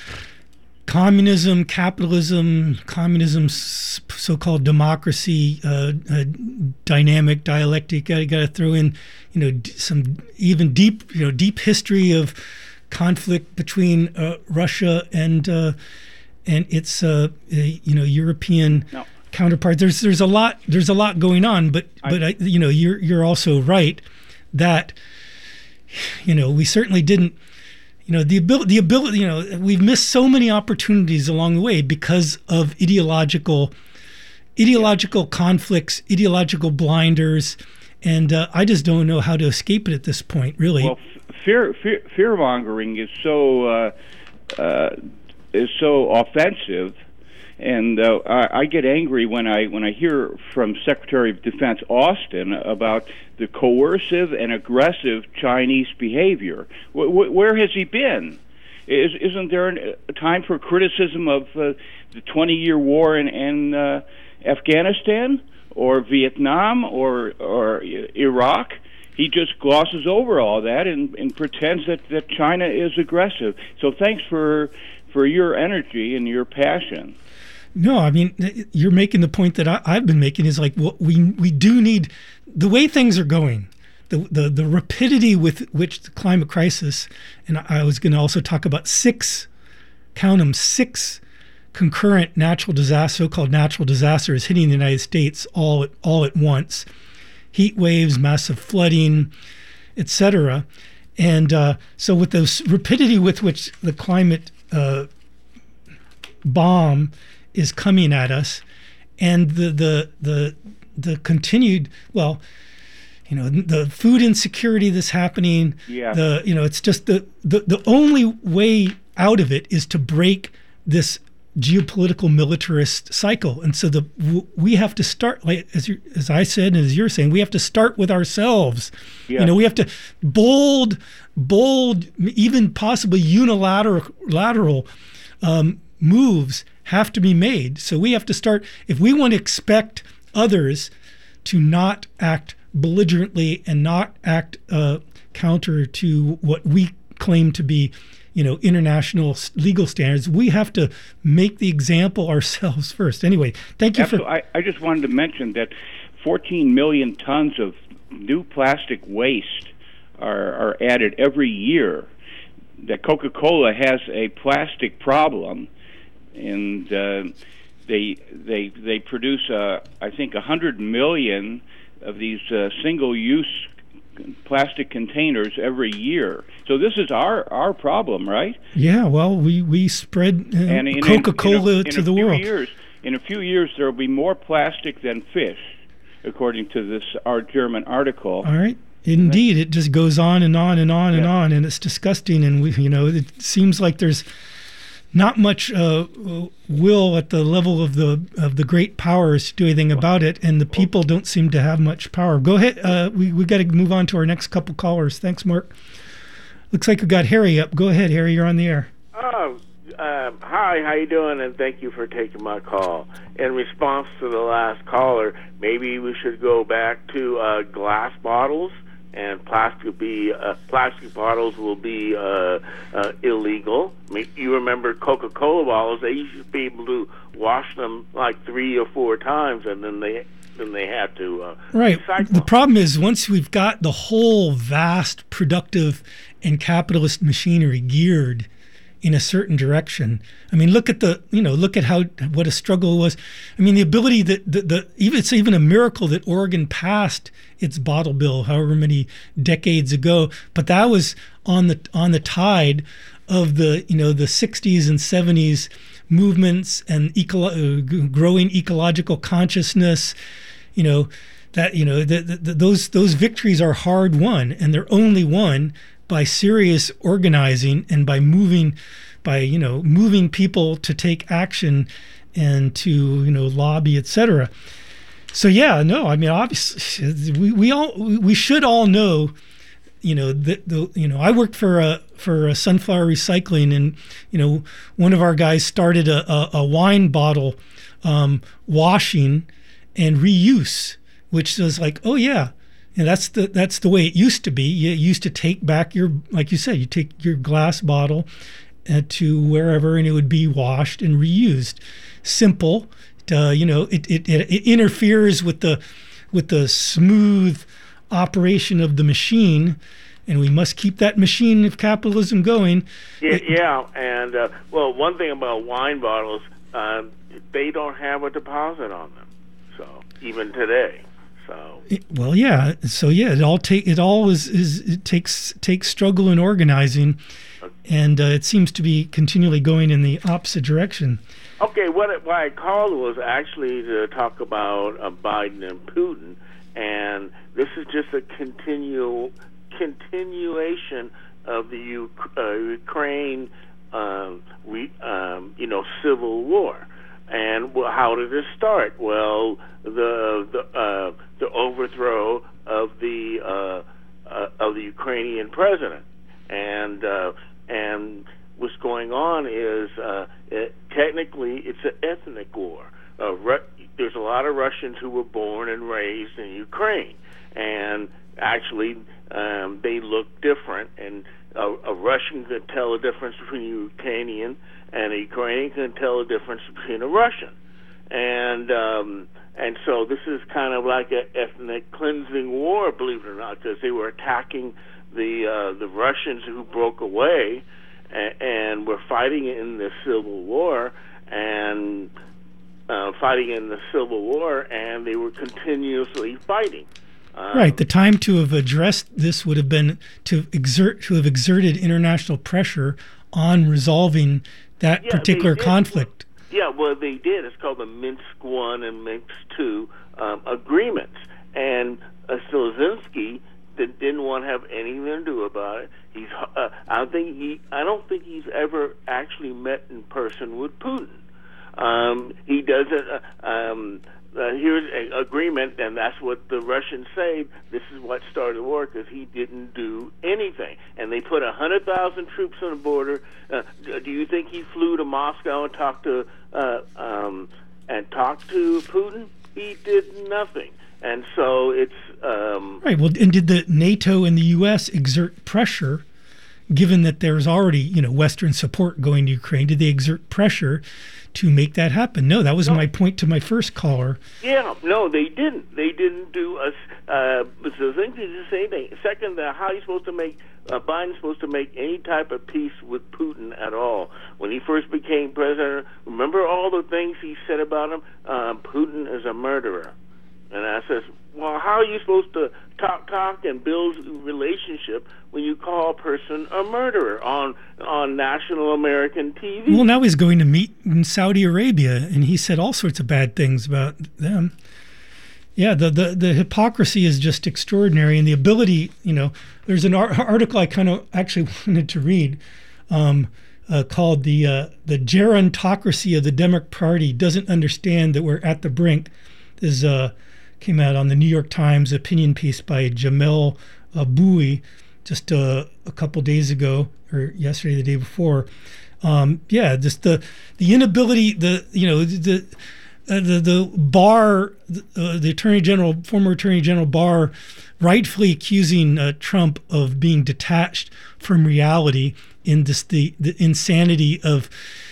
communism, capitalism, communism, so-called democracy, uh, uh, dynamic dialectic. You got to throw in, you know, some even deep, you know, deep history of conflict between uh, Russia and uh, and its uh, uh, you know European no. counterpart. There's there's a lot there's a lot going on, but I, but I, you know you're you're also right that you know we certainly didn't. You know, the ability, the ability, you know, we've missed so many opportunities along the way because of ideological, ideological conflicts, ideological blinders, and uh, I just don't know how to escape it at this point, really. Well, fear, fear, fear mongering is so uh, uh, is so offensive, and uh, I, I get angry when I when I hear from Secretary of Defense Austin about the coercive and aggressive Chinese behavior. W- w- where has he been? Is, isn't there an, a time for criticism of uh, the twenty-year war in, in uh, Afghanistan or Vietnam or, or Iraq? He just glosses over all that and, and pretends that, that China is aggressive. So thanks for for your energy and your passion. No, I mean, you're making the point that I, I've been making is like, well, we we do need, the way things are going, the the, the rapidity with which the climate crisis, and I was going to also talk about six, count them, six concurrent natural disasters, so-called natural disasters hitting the United States all at, all at once, heat waves, massive flooding, et cetera. And uh, so with the rapidity with which the climate uh, bomb is coming at us, and the the the the continued well, you know, the food insecurity that's happening. Yeah. The you know, it's just the the the only way out of it is to break this geopolitical militarist cycle, and so the we have to start, like as you as I said and as you're saying, we have to start with ourselves. Yeah. You know, we have to bold, bold, even possibly unilateral lateral um, moves have to be made. So we have to start, if we want to expect others to not act belligerently and not act uh, counter to what we claim to be, you know, international legal standards, we have to make the example ourselves first. Anyway, thank you Absolutely. for... I, I just wanted to mention that fourteen million tons of new plastic waste are, are added every year. That Coca-Cola has a plastic problem, and uh, they they they produce uh, I think a hundred million of these uh, single-use plastic containers every year. So this is our our problem, right? Yeah. Well, we we spread uh, and in, Coca-Cola in, in a, to in the world. Years, in a few years, there will be more plastic than fish, according to this our German article. All right. Indeed, it just goes on and on and on and yeah. on, and it's disgusting. And we, you know, it seems like there's not much uh, will at the level of the of the great powers to do anything about it, and the people don't seem to have much power. Go ahead. Uh, we we got to move on to our next couple callers. Thanks, Mark. Looks like we got Harry up. Go ahead, Harry. You're on the air. Oh, uh, hi. How you doing? And thank you for taking my call. In response to the last caller, maybe we should go back to uh, glass bottles. And plastic be uh, plastic bottles will be uh, uh, illegal. I mean, you remember Coca-Cola bottles? They used to be able to wash them like three or four times, and then they then they had to uh, right. recycle. The problem is once we've got the whole vast productive and capitalist machinery geared in a certain direction. I mean, look at the, you know, look at how, what a struggle it was. I mean, the ability that the, the even it's even a miracle that Oregon passed its bottle bill however many decades ago, but that was on the on the tide of the, you know, the sixties and seventies movements and eco- uh, growing ecological consciousness, you know, that, you know, the, the, those those victories are hard won, and they're only won by serious organizing and by moving, by, you know, moving people to take action and to, you know, lobby, et cetera. So yeah, no, I mean, obviously, we, we all we should all know, you know, the, the you know, I worked for a for a Sunflower Recycling, and you know, one of our guys started a a, a wine bottle um, washing and reuse, which was like, oh yeah. And that's the that's the way it used to be. You used to take back your, like you said, you take your glass bottle uh, to wherever, and it would be washed and reused. Simple, uh, you know. It, it it interferes with the with the smooth operation of the machine, and we must keep that machine of capitalism going. Yeah, It- yeah. and uh, well, one thing about wine bottles, um, they don't have a deposit on them. So even today, so It- well, yeah. So yeah, it all take it all is, is it takes takes struggle and organizing, and uh, it seems to be continually going in the opposite direction. okay. What it, why I called was actually to talk about uh, Biden and Putin, and this is just a continual continuation of the U- uh, Ukraine, um, we, um, you know, civil war. And well, how did it start? Well, the the uh, the overthrow of the uh, uh, of the Ukrainian president, and uh, and what's going on is uh, it, technically it's an ethnic war. Uh, Ru- there's a lot of Russians who were born and raised in Ukraine, and actually um, they look different. And a, a Russian can tell the difference between a Ukrainian, and a Ukrainian can tell the difference between a Russian. And um, and so this is kind of like an ethnic cleansing war, believe it or not, because they were attacking the uh, the Russians who broke away and, and were fighting in the Civil War and uh, fighting in the Civil War, and they were continuously fighting. Um, Right. The time to have addressed this would have been to exert to have exerted international pressure on resolving that Yeah, particular they did. conflict. Yeah, well, they did. It's called the Minsk One and Minsk Two um, agreements, and uh, Zelensky did, didn't want to have anything to do about it. He's, uh, I don't think he, I don't think he's ever actually met in person with Putin. Um, he doesn't. Uh, um, uh, here's an agreement, and that's what the Russians say. This is what started the war, because he didn't do anything, and they put a hundred thousand troops on the border. Uh, do you think he flew to Moscow and talked to uh, um, and talked to Putin? He did nothing, and so it's um, Right. Well, and did the NATO and the U S exert pressure, given that there's already, you know, Western support going to Ukraine? Did they exert pressure to make that happen? No, that was No. my point to my first caller. Yeah, no, they didn't. They didn't do us. Uh, so things is the same thing. Second, uh, how are you supposed to make uh, Biden's supposed to make any type of peace with Putin at all? When he first became president, remember all the things he said about him? Uh, Putin is a murderer, and I says, well, how are you supposed to talk, talk, and build a relationship when you call a person a murderer on on national American T V? Well, now he's going to meet in Saudi Arabia, and he said all sorts of bad things about them. Yeah, the, the, the hypocrisy is just extraordinary, and the ability, you know, there's an ar- article I kind of actually wanted to read um, uh, called the uh, the gerontocracy of the Democratic Party doesn't understand that we're at the brink. This uh, came out on the New York Times opinion piece by Jamel uh, Bowie just uh, a couple days ago, or yesterday, the day before. Um, yeah, just the the inability, the you know the uh, the the Barr, uh, the Attorney General, former Attorney General Barr, rightfully accusing uh, Trump of being detached from reality in this the the insanity of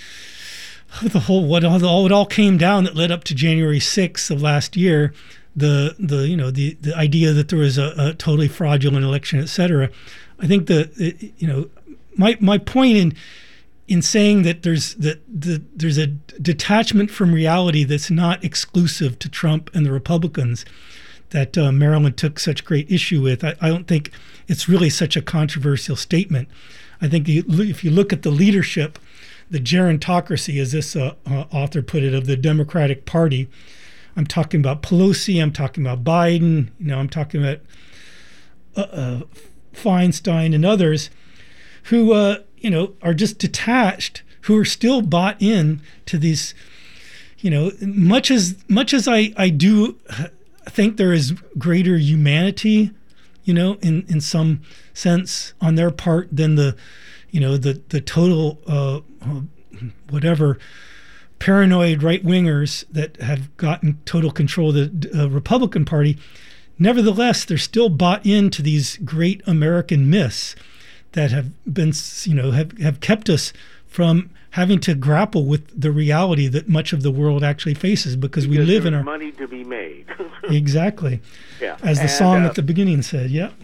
the whole what all, all it all came down that led up to January sixth of last year. The the you know the, the idea that there was a, a totally fraudulent election, et cetera. I think the it, you know my my point in in saying that there's that the, there's a detachment from reality that's not exclusive to Trump and the Republicans that uh, Marilyn took such great issue with. I, I don't think it's really such a controversial statement. I think you, if you look at the leadership, the gerontocracy, as this uh, uh, author put it, of the Democratic Party. I'm talking about Pelosi. I'm talking about Biden. You know, I'm talking about uh, uh, Feinstein and others who, uh, you know, are just detached, who are still bought in to these. You know, much as much as I I do think there is greater humanity, you know, in in some sense on their part than the, you know, the the total uh, whatever. paranoid right-wingers that have gotten total control of the uh, Republican Party. Nevertheless, they're still bought into these great American myths that have been, you know, have, have kept us from having to grapple with the reality that much of the world actually faces because, because we live in our money to be made. Exactly. Yeah. As the and, song uh, at the beginning said. Yeah.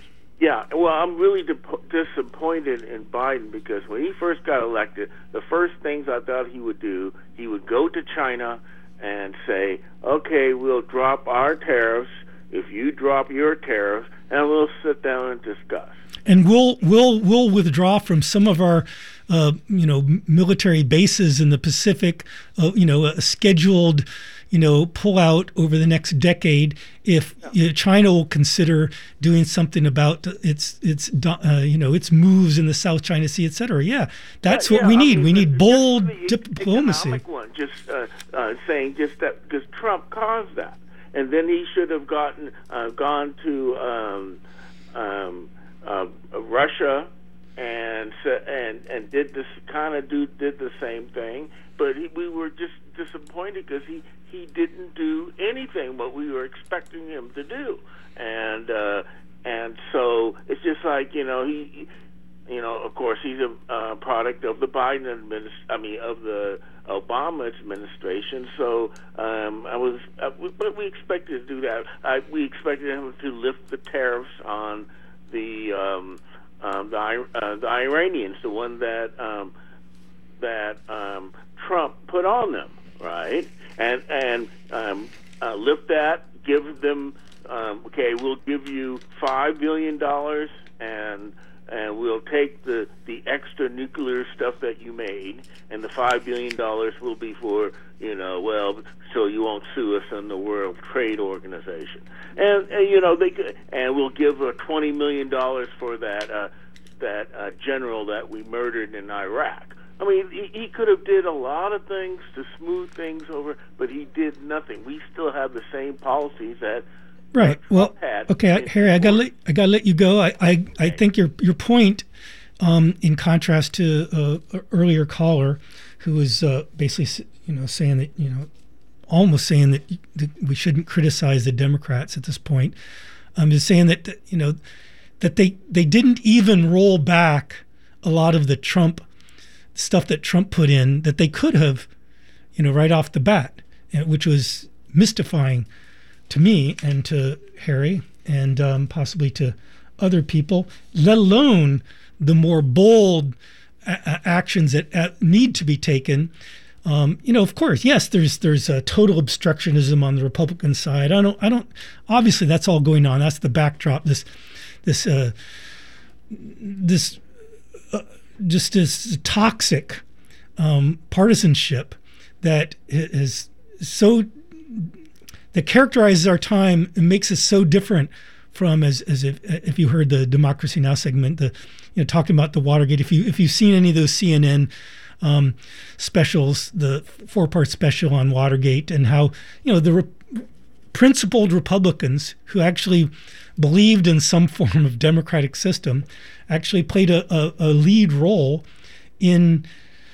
Yeah, well, I'm really dip- disappointed in Biden because when he first got elected, the first things I thought he would do, he would go to China and say, okay, we'll drop our tariffs if you drop your tariffs, and we'll sit down and discuss. And we'll we'll we'll withdraw from some of our, uh, you know, military bases in the Pacific. Uh, you know, a scheduled, you know, pull out over the next decade if yeah. you know, China will consider doing something about its its uh, you know its moves in the South China Sea, et cetera. Yeah, that's yeah, what yeah, we I need. mean, we need bold the diplomacy. Economic one, just uh, uh, saying just that because Trump caused that, and then he should have gotten uh, gone to um, um, uh, Russia and and and did this kind of do did the same thing, but he, we were just disappointed because he. He didn't do anything what we were expecting him to do, and uh, and so it's just like you know he, you know, of course he's a uh, product of the Biden administration. I mean of the Obama administration. So um, I was, uh, we, but we expected to do that. I, we expected him to lift the tariffs on the um, um, the, uh, the Iranians, the one that um, that um, Trump put on them, right? And and um, uh, lift that, give them, um, okay, we'll give you five billion dollars, and and we'll take the, the extra nuclear stuff that you made, and the five billion dollars will be for, you know, well, so you won't sue us in the World Trade Organization. And, and you know, they and we'll give uh, twenty million dollars for that, uh, that uh, general that we murdered in Iraq. I mean, he, he could have did a lot of things to smooth things over, but he did nothing. We still have the same policies that right. Well, okay, I, Harry, I gotta let I gotta let you go. I I, I think your your point, um, in contrast to uh, an earlier caller, who was uh, basically you know saying that you know almost saying that, that we shouldn't criticize the Democrats at this point. I'm just saying that you know that they they didn't even roll back a lot of the Trump stuff that Trump put in that they could have, you know, right off the bat, which was mystifying to me and to Harry and um, possibly to other people, let alone the more bold a- actions that uh, need to be taken. Um, you know, of course, yes, there's there's a total obstructionism on the Republican side. I don't, I don't. Obviously, that's all going on. That's the backdrop. This, this, uh, this. Uh, just this toxic um, partisanship that is so that characterizes our time and makes us so different from as as if if you heard the Democracy Now! Segment, the you know talking about the Watergate. If you if you've seen any of those C N N um, specials, the four part special on Watergate, and how you know the re- principled Republicans who actually believed in some form of democratic system actually played a, a, a lead role in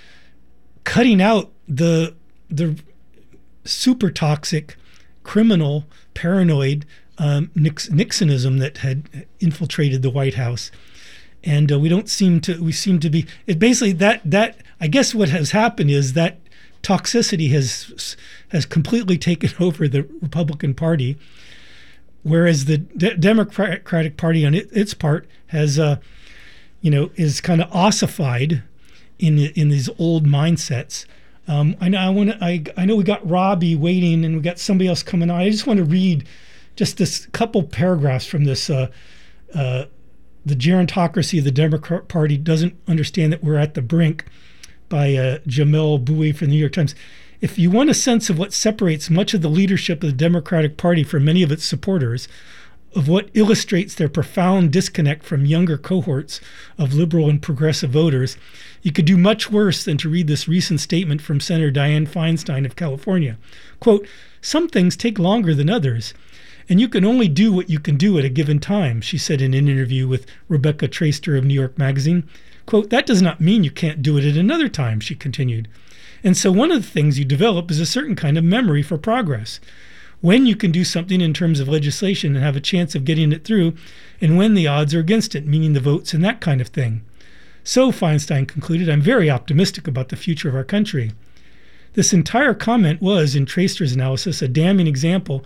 cutting out the the super toxic, criminal, paranoid um, Nix, Nixonism that had infiltrated the White House, and uh, we don't seem to we seem to be it basically that that I guess what has happened is that toxicity has has completely taken over the Republican Party. Whereas the De- Democratic Party, on it, its part, has, uh, you know, is kind of ossified in in these old mindsets. Um, I know I want I I know we got Robbie waiting, and we got somebody else coming on. I just want to read just this couple paragraphs from this. Uh, uh, the gerontocracy of the Democrat Party doesn't understand that we're at the brink, by uh, Jamel Bouie from the New York Times. If you want a sense of what separates much of the leadership of the Democratic Party from many of its supporters, of what illustrates their profound disconnect from younger cohorts of liberal and progressive voters, you could do much worse than to read this recent statement from Senator Dianne Feinstein of California. Quote, "Some things take longer than others, and you can only do what you can do at a given time," she said in an interview with Rebecca Traister of New York Magazine. Quote, "That does not mean you can't do it at another time," she continued. And so one of the things you develop is a certain kind of memory for progress. When you can do something in terms of legislation and have a chance of getting it through, and when the odds are against it, meaning the votes and that kind of thing. So, Feinstein concluded, I'm very optimistic about the future of our country. This entire comment was, in Traister's analysis, a damning example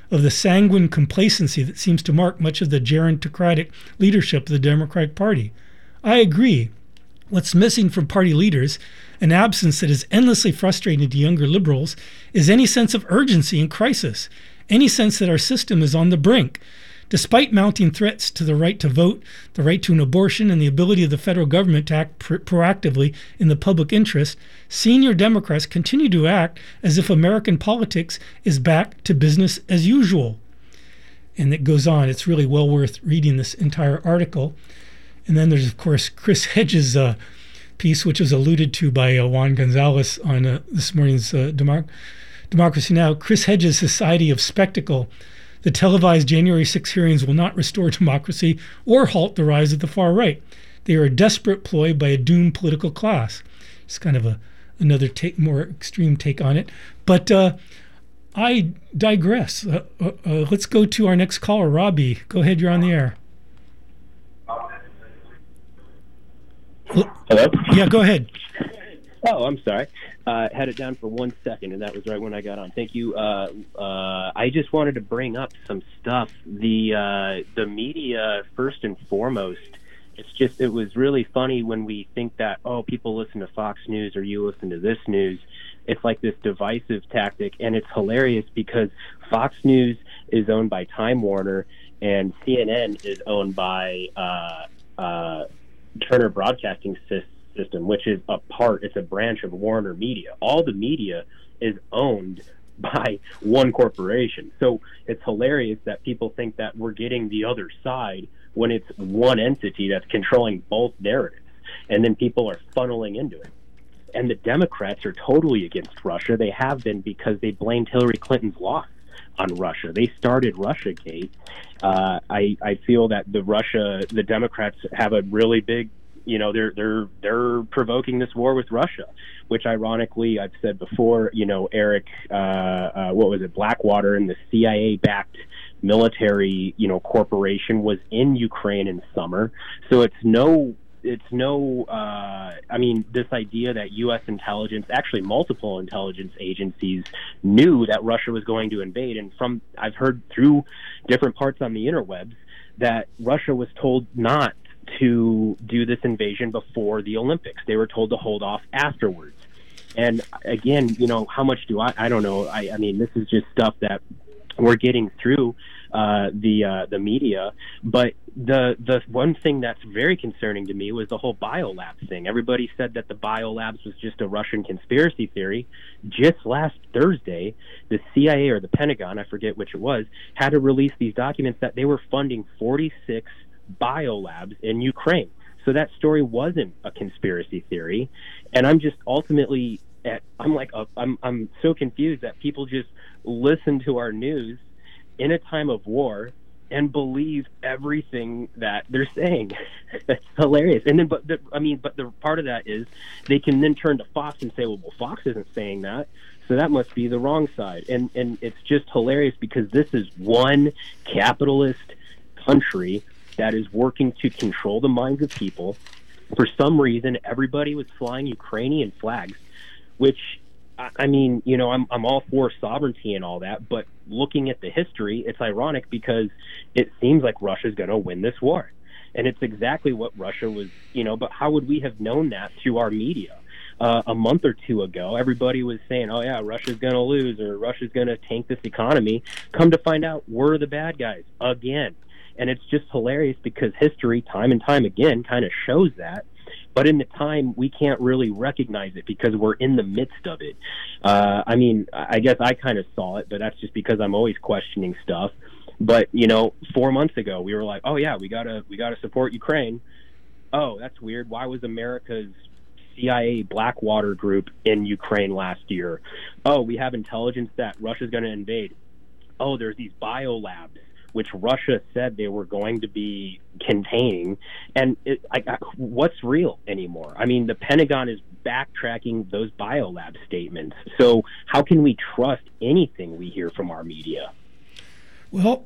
of the sanguine complacency that seems to mark much of the gerontocratic leadership of the Democratic Party. I agree. What's missing from party leaders, an absence that is endlessly frustrating to younger liberals, is any sense of urgency and crisis, any sense that our system is on the brink. Despite mounting threats to the right to vote, the right to an abortion, and the ability of the federal government to act pr- proactively in the public interest, senior Democrats continue to act as if American politics is back to business as usual. And it goes on. It's really well worth reading this entire article. And then there's, of course, Chris Hedges' uh, piece, which was alluded to by uh, Juan Gonzalez on uh, this morning's uh, Democ- Democracy Now! Chris Hedges' Society of Spectacle. The televised January sixth hearings will not restore democracy or halt the rise of the far right. They are a desperate ploy by a doomed political class. It's kind of a another take, more extreme take on it. But uh, I digress. Uh, uh, uh, let's go to our next caller, Robbie. Go ahead, you're on the air. Hello? Yeah, go ahead. Oh, I'm sorry. Uh, had it down for one second, and that was right when I got on. Thank you. Uh, uh, I just wanted to bring up some stuff. The uh, the media, first and foremost, it's just, it was really funny when we think that, oh, people listen to Fox News or you listen to this news. It's like this divisive tactic, and it's hilarious because Fox News is owned by Time Warner, and C N N is owned by uh, uh, Turner Broadcasting System. System, which is a part, it's a branch of Warner Media. All the media is owned by one corporation. So it's hilarious that people think that we're getting the other side when it's one entity that's controlling both narratives. And then people are funneling into it. And the Democrats are totally against Russia. They have been because they blamed Hillary Clinton's loss on Russia. They started Russiagate. Uh, I, I feel that the Russia, the Democrats have a really big You know, they're they're they're provoking this war with Russia, which ironically, I've said before, you know, Eric, uh, uh, what was it, Blackwater and the C I A-backed military, you know, corporation was in Ukraine in summer. So it's no, it's no, uh, I mean, this idea that U S intelligence, actually multiple intelligence agencies knew that Russia was going to invade. And from, I've heard through different parts on the interwebs that Russia was told not to do this invasion before the Olympics. They were told to hold off afterwards. And again, you know, how much do I, I don't know. I, I mean, this is just stuff that we're getting through uh, the uh, the media. But the the one thing that's very concerning to me was the whole biolabs thing. Everybody said that the biolabs was just a Russian conspiracy theory. Just last Thursday, the C I A or the Pentagon, I forget which it was, had to release these documents that they were funding forty-six biolabs in Ukraine. So that story wasn't a conspiracy theory. And I'm just ultimately at, I'm like, uh, I'm, I'm so confused that people just listen to our news in a time of war and believe everything that they're saying. That's hilarious. And then, but the, I mean, but the part of that is they can then turn to Fox and say, well, well, Fox isn't saying that, so that must be the wrong side. And, and it's just hilarious because this is one capitalist country that is working to control the minds of people. For some reason, everybody was flying Ukrainian flags, which, I mean, you know, I'm I'm all for sovereignty and all that, but looking at the history, it's ironic because it seems like Russia's going to win this war. And it's exactly what Russia was, you know, but how would we have known that through our media? Uh, a month or two ago, everybody was saying, oh, yeah, Russia's going to lose or Russia's going to tank this economy. Come to find out, we're the bad guys again. And it's just hilarious because history, time and time again, kind of shows that. But in the time, we can't really recognize it because we're in the midst of it. Uh, I mean, I guess I kind of saw it, but that's just because I'm always questioning stuff. But, you know, four months ago, we were like, oh, yeah, we gotta we gotta support Ukraine. Oh, that's weird. Why was America's C I A Blackwater group in Ukraine last year? Oh, we have intelligence that Russia's going to invade. Oh, there's these biolabs, which Russia said they were going to be containing. And it, I, I, what's real anymore? I mean, the Pentagon is backtracking those biolab statements. So how can we trust anything we hear from our media? Well,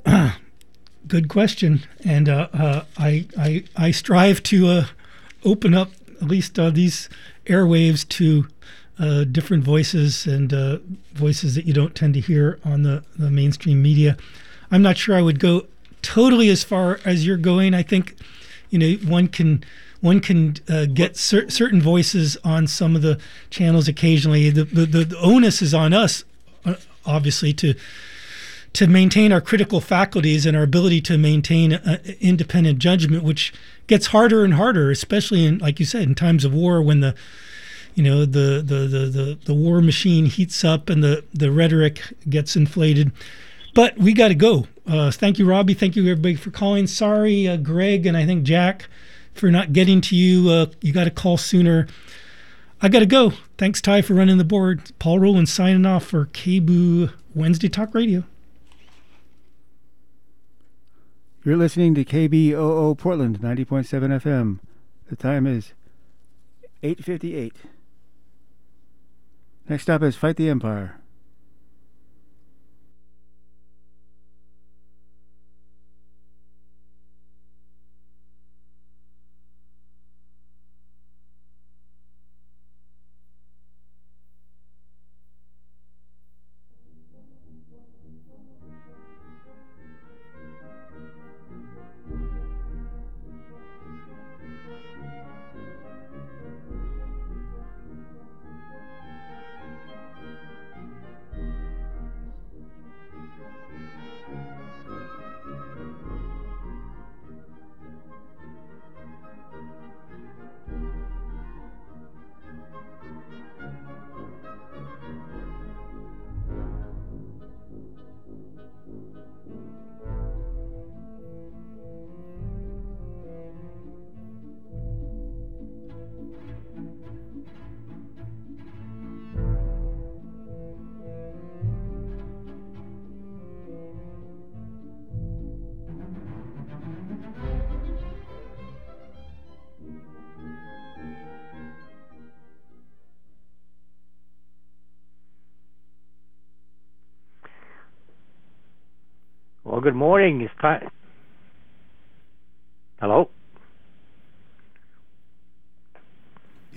good question. And uh, uh, I, I, I strive to uh, open up at least uh, these airwaves to uh, different voices and uh, voices that you don't tend to hear on the, the mainstream media. I'm not sure I would go totally as far as you're going. I think, you know, one can one can uh, get cer- certain voices on some of the channels occasionally. The, the the onus is on us, uh, obviously, to to maintain our critical faculties and our ability to maintain uh, independent judgment, which gets harder and harder, especially in, like you said, in times of war, when the you know the the the the, the war machine heats up and the the rhetoric gets inflated. But we got to go. Uh, thank you, Robbie. Thank you, everybody, for calling. Sorry, uh, Greg, and I think Jack, for not getting to you. Uh, you got to call sooner. I got to go. Thanks, Ty, for running the board. Paul Rowland signing off for K B O O Wednesday Talk Radio. You're listening to K B O O Portland, ninety point seven F M. The time is eight fifty-eight. Next up is Fight the Empire. Well, good morning. It's time,